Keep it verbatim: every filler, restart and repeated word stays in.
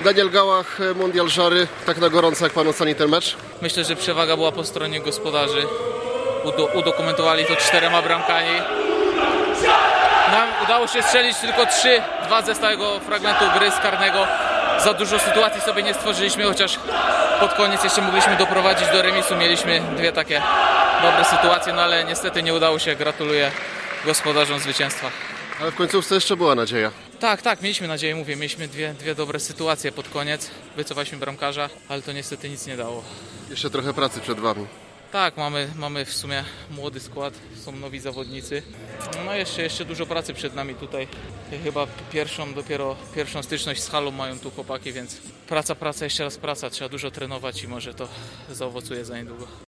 Daniel Gałach, Mundial Żary. Tak na gorąco, jak pan oceni ten mecz? Myślę, że przewaga była po stronie gospodarzy. Udo- udokumentowali to czterema bramkami. Nam udało się strzelić tylko trzy, dwa ze stałego fragmentu gry z karnego. Za dużo sytuacji sobie nie stworzyliśmy, chociaż pod koniec jeszcze mogliśmy doprowadzić do remisu. Mieliśmy dwie takie dobre sytuacje, no ale niestety nie udało się. Gratuluję gospodarzom zwycięstwa. Ale w końcówce jeszcze była nadzieja. Tak, tak, mieliśmy nadzieję, mówię, mieliśmy dwie, dwie dobre sytuacje pod koniec. Wycofaliśmy bramkarza, ale to niestety nic nie dało. Jeszcze trochę pracy przed wami. Tak, mamy, mamy w sumie młody skład, są nowi zawodnicy. No jeszcze, jeszcze dużo pracy przed nami tutaj. Chyba pierwszą, dopiero pierwszą styczność z halą mają tu chłopaki, więc praca, praca, jeszcze raz praca. Trzeba dużo trenować i może to zaowocuje za niedługo.